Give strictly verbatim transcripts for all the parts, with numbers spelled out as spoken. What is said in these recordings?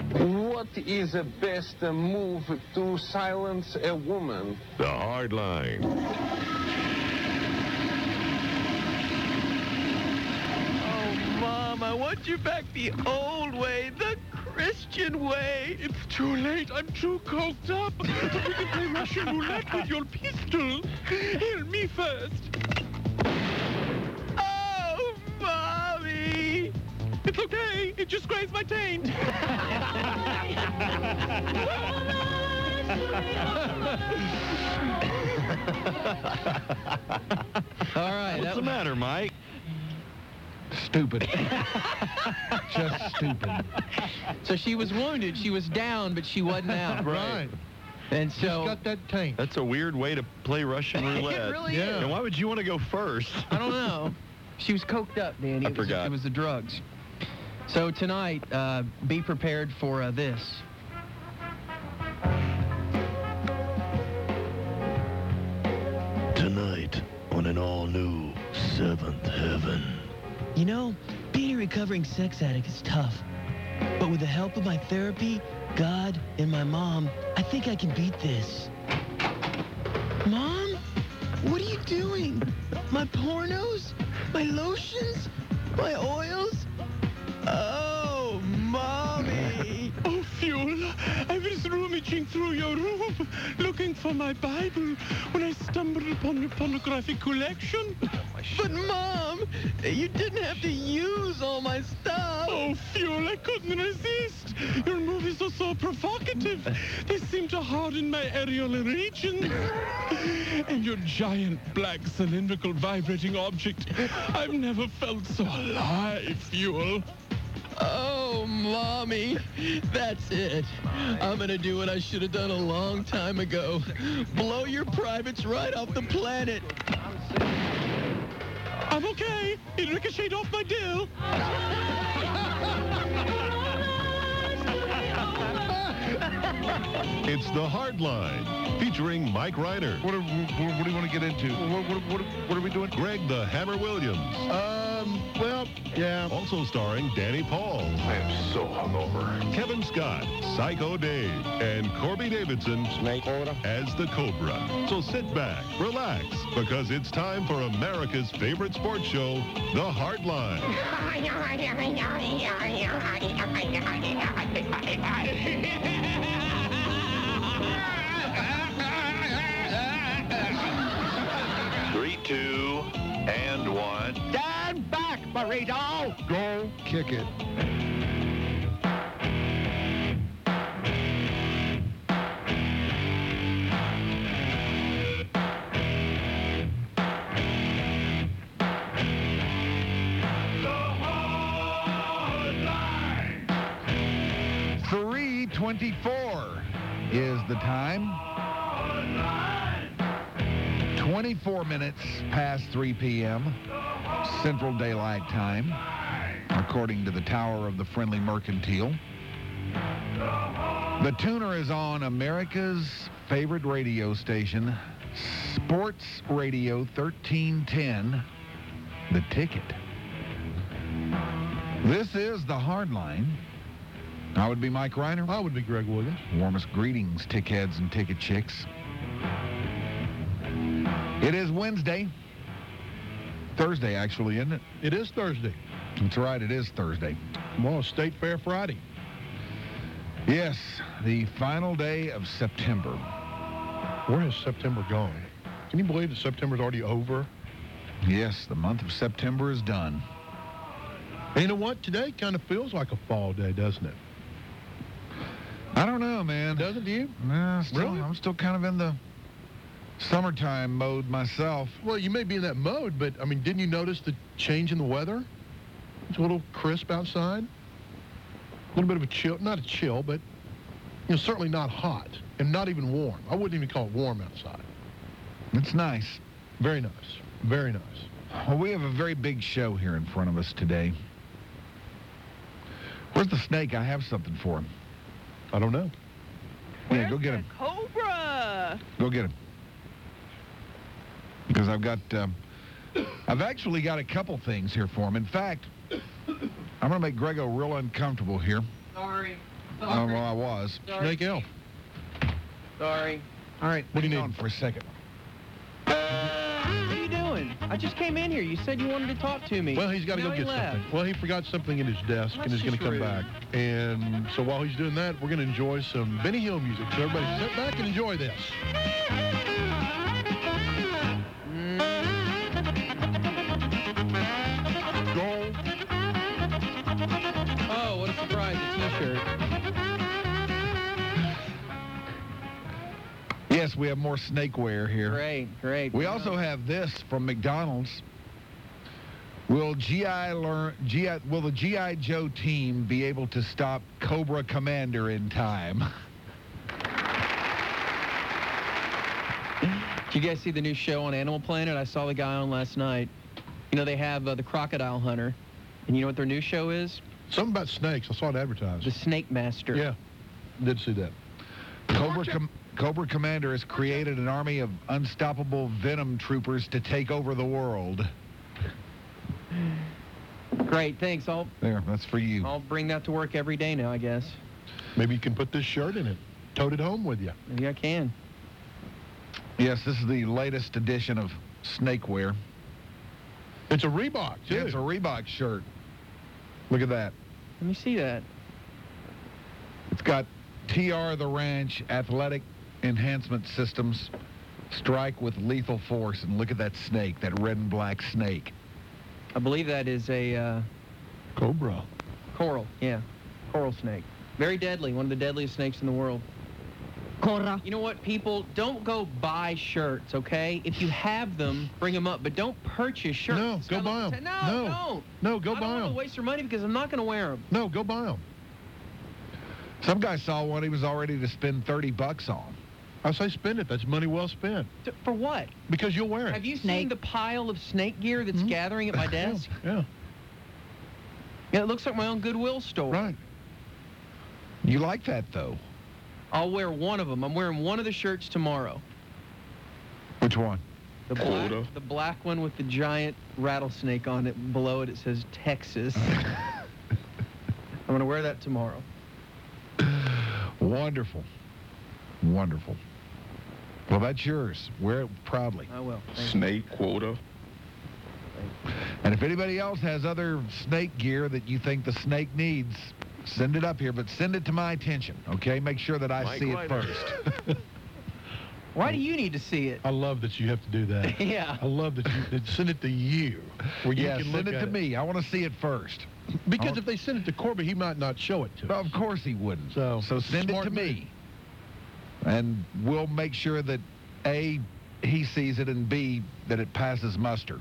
What is the best move to silence a woman? The Hard Line. Oh, Mom, I want you back the old way, the Christian way. It's too late. I'm too coked up. We can play Russian roulette with your pistol. Hear me first. Oh, Mommy. It's okay. It just grazed my taint. All right. What's the matter, Mike? Stupid. Just stupid. So she was wounded. She was down, but she wasn't out. Right. And so... Just got that taint. That's a weird way to play Russian roulette. It really Yeah. is. And why would you want to go first? I don't know. She was coked up, Danny. I It was, forgot. It was the drugs. So tonight, uh, be prepared for uh, this. Tonight on an all-new Seventh Heaven. You know, being a recovering sex addict is tough. But with the help of my therapy, God, and my mom, I think I can beat this. Mom? What are you doing? My pornos? My lotions? My oils? Oh, Mommy! Oh, Fuel, I was rummaging through your room looking for my Bible when I stumbled upon your pornographic collection. But, Mom, you didn't have to use all my stuff. Oh, Fuel, I couldn't resist. Your movies are so provocative. They seem to harden my areolar region. And your giant black cylindrical vibrating object. I've never felt so alive, Fuel. Oh, Mommy, that's it. I'm gonna do what I should have done a long time ago. Blow your privates right off the planet. I'm okay. It ricocheted off my dill. It's The Hard Line, featuring Mike Reiner, What, are, what, what do you want to get into? What, what, what, what are we doing? Greg the Hammer Williams, Um, well, yeah. also starring Danny Paul, I am so hungover. Kevin Scott, Psycho Dave, and Corby Davidson Snake order? as the Cobra. So sit back, relax, because it's time for America's favorite sports show, The Hard Line. Three, two, and one. Stand back, burrito! Go kick it. three twenty-four is the time. twenty-four minutes past three p.m. Central Daylight Time, according to the Tower of the Friendly Mercantile. The tuner is on America's favorite radio station, Sports Radio thirteen ten, The Ticket. This is The Hard Line. I would be Mike Reiner. I would be Greg Williams. Warmest greetings, tickheads and ticket chicks. It is Wednesday. Thursday, actually, isn't it? It is Thursday. That's right, it is Thursday. Well, State Fair Friday. Yes, the final day of September. Where has September gone? Can you believe that September's already over? Yes, the month of September is done. And you know what? Today kind of feels like a fall day, doesn't it? I don't know, man. Doesn't to you? Nah, still, Really? I'm still kind of in the summertime mode myself. Well, you may be in that mode, but, I mean, didn't you notice the change in the weather? It's a little crisp outside. A little bit of a chill. Not a chill, but, you know, certainly not hot and not even warm. I wouldn't even call it warm outside. It's nice. Very nice. Very nice. Well, we have a very big show here in front of us today. Where's the snake? I have something for him. I don't know. Yeah, go get him. Cobra! Go get him. Because I've got, um, I've actually got a couple things here for him. In fact, I'm going to make Grego real uncomfortable here. Sorry. Oh, well, I was. Snake L. Sorry. All right, What do you hang need? on for a second. What are you doing? I just came in here. You said you wanted to talk to me. Well, he's got to Now go he get left. something. Well, he forgot something in his desk, That's and is going to just come rude. back. And so while he's doing that, we're going to enjoy some Benny Hill music. So everybody sit back and enjoy this. Goal. Oh, what a surprise. A T-shirt. Yes, we have more snakeware here. Great, great. We also have this from McDonald's. Will G I learn? G I will the G I Joe team be able to stop Cobra Commander in time? Did you guys see the new show on Animal Planet? I saw the guy on last night. You know, they have uh, the Crocodile Hunter. And you know what their new show is? Something about snakes. I saw it The advertised. Snake Master. Yeah, did see that. Cobra Com- Cobra Commander has created an army of unstoppable venom troopers to take over the world. Great, thanks. I'll, There, that's for you. I'll bring that to work every day now, I guess. Maybe you can put this shirt in it. Tote it home with you. Maybe I can. Yes, this is the latest edition of snakeware. It's a Reebok, too. Yeah, it's a Reebok shirt. Look at that. Let me see that. It's got T R the Ranch Athletic Enhancement Systems. Strike with lethal force. And look at that snake, that red and black snake. I believe that is a uh, Cobra. coral. Yeah, coral snake. Very deadly. One of the deadliest snakes in the world. Cora. You know what, people? Don't go buy shirts, okay? If you have them, bring them up, but don't purchase shirts. No, It's go got buy little 'em. ta- No, No. don't. No, go I buy don't want 'em. to waste your money because I'm not going to wear them. No, go buy them. Some guy saw one he was all ready to spend thirty bucks on. I say spend it. That's money well spent. For what? Because you'll wear it. Have you seen Snake. the pile of snake gear that's Mhm. gathering at my Yeah, desk? Yeah, Yeah, it looks like my own Goodwill store. right. You like that, though? I'll wear one of them. I'm wearing one of the shirts tomorrow. Which one? The black, the black one with the giant rattlesnake on it. Below it, it says Texas. I'm going to wear that tomorrow. Wonderful. Wonderful. Well, that's yours. Wear it proudly. I will. Thank you. Snake quota. And if anybody else has other snake gear that you think the snake needs, send it up here, but send it to my attention, okay? Make sure that I Mike see Reiner. it first. Why do you need to see it? I love that you have to do that. Yeah. I love that you that send it to you. Where you Yeah, can send look it at to me. I want to see it first. Because I'll- if they send it to Corbett, he might not show it to us. Of course he wouldn't. So, So send it smart to move. me. And we'll make sure that, A, he sees it, and B, that it passes muster.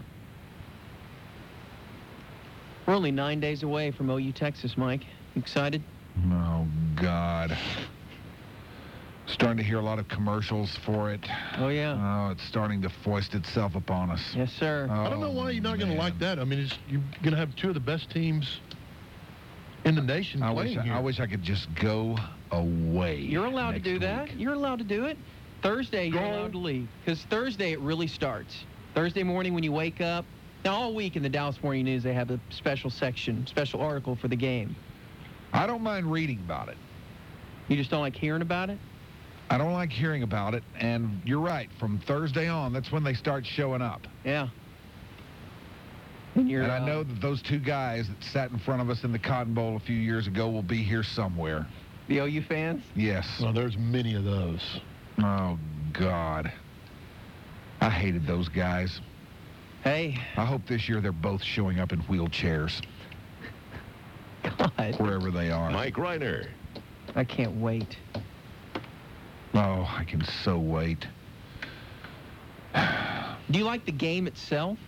We're only nine days away from O U Texas, Mike. Excited? Oh, God. Starting to hear a lot of commercials for it. Oh, yeah. Oh, it's starting to foist itself upon us. Yes, sir. I don't know why you're not going to like that. I mean, it's, you're going to have two of the best teams in the nation I wish playing I, here. I wish I could just go away. You're allowed to next do that. week. You're allowed to do it. Thursday, you're Go. allowed to leave. Because Thursday, it really starts. Thursday morning when you wake up. Now, all week in the Dallas Morning News, they have a special section, special article for the game. I don't mind reading about it. You just don't like hearing about it? I don't like hearing about it, and you're right. From Thursday on, that's when they start showing up. Yeah. And, you're, And I uh, know that those two guys that sat in front of us in the Cotton Bowl a few years ago will be here somewhere. the O U fans? Yes. Well, there's many of those. Oh, God. I hated those guys. Hey, I hope this year they're both showing up in wheelchairs, God, wherever they are. Mike Reiner. I can't wait. Oh, I can so wait. Do you like the game itself?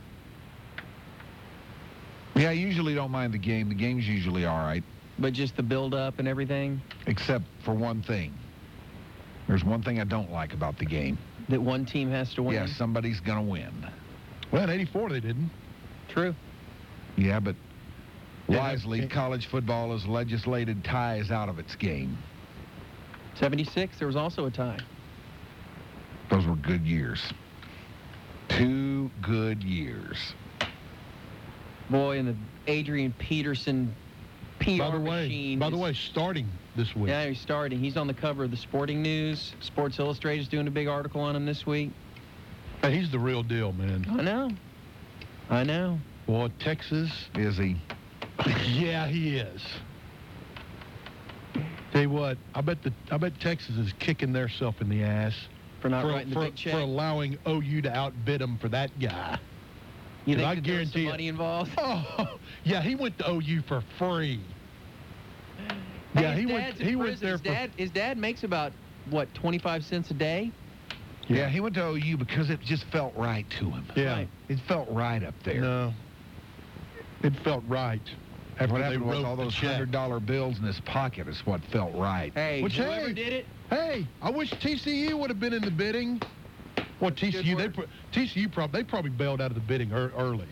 Yeah, I usually don't mind the game. The game's usually all right, But just the build-up and everything? except for one thing. There's one thing I don't like about the game. That one team has to win? Yeah, somebody's going to win. Well, in eighty-four, they didn't. True. Yeah, but Yeah, wisely, that- college football has legislated ties out of its game. seventy-six, there was also a tie. Those were good years. Two good years. Boy, and the Adrian Peterson P R By the way, machine. by the is- way, starting this week. Yeah, he's starting. He's on the cover of the Sporting News. Sports Illustrated's doing a big article on him this week. Hey, he's the real deal, man. I know. I know. Well, Texas. Is he? Yeah, he is. Tell you what, I bet the I bet Texas is kicking theirself in the ass For not for, writing the for, big check. for allowing O U to outbid them for that guy. You and think I that there was some guarantee it- money involved? Oh, yeah, he went to O U for free. Hey, Yeah, his he went. dad's in He went prison. there his for. dad, his dad makes about, what, twenty-five cents a day? Yeah, he went to O U because it just felt right to him. Yeah. Right. It felt right up there. No. It felt right. After What they happened was wrote all the those check. hundred dollar bills in his pocket is what felt right. Hey, Which, whoever hey, did it, Hey, I wish T C U would have been in the bidding. Well, T C U, they work. pro- T C U probably they probably bailed out of the bidding ear- early.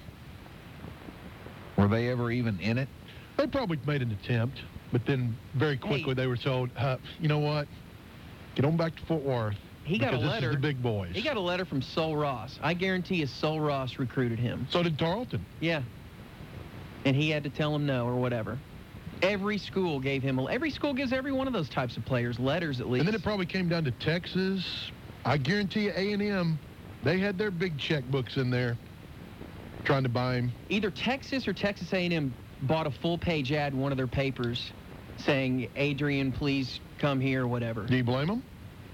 Were they ever even in it? They probably made an attempt, but then very quickly Hey. they were told, uh, you know what? Get on back to Fort Worth. he got a because letter. This is the big boys. He got a letter from Sol Ross. I guarantee you Sol Ross recruited him. So did Tarleton. Yeah. And he had to tell him no or whatever. Every school gave him, a, every school gives every one of those types of players letters at least. And then it probably came down to Texas. I guarantee you A and M, they had their big checkbooks in there trying to buy him. Either Texas or Texas A and M bought a full-page ad in one of their papers saying, Adrian, please come here or whatever. Do you blame them?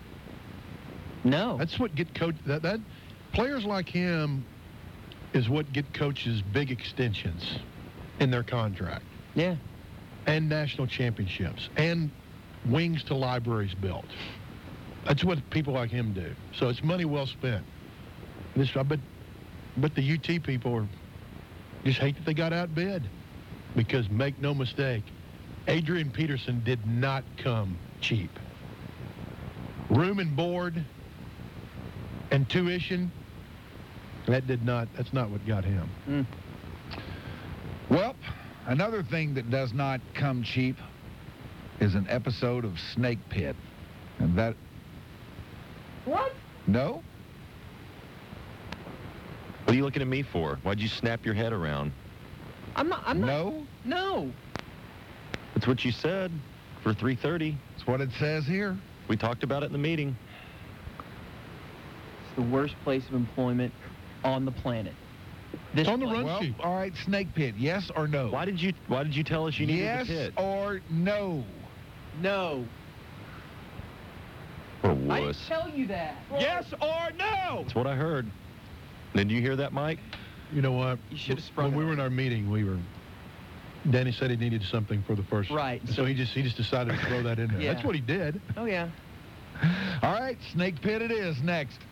No. That's what get coach that that players like him is what get coaches big extensions in their contract yeah. and national championships and wings to libraries built. That's what people like him do. So it's money well spent. This I bet but the U T people are just hate that they got outbid because make no mistake, Adrian Peterson did not come cheap. Room and board and tuition, that did not, that's not what got him. Mm. Well, another thing that does not come cheap is an episode of Snake Pit. And that... What? No? What are you looking at me for? Why'd you snap your head around? I'm not. I'm not. No? No. That's what you said for three thirty. That's what it says here. We talked about it in the meeting. It's the worst place of employment on the planet. This It's on the place. run Well, sheet. all right, Snake Pit, yes or no? Why did you Why did you tell us you needed yes the pit? or no? No. Or I didn't wuss. tell you that. Yes or no? That's what I heard. Did you hear that, Mike? You know what? You should have sprung When it we on were in our meeting, we were. Danny said he needed something for the first. Right, So, so- he just he just decided to throw that in there. Yeah. That's what he did. Oh, yeah. All right, Snake Pit it is next.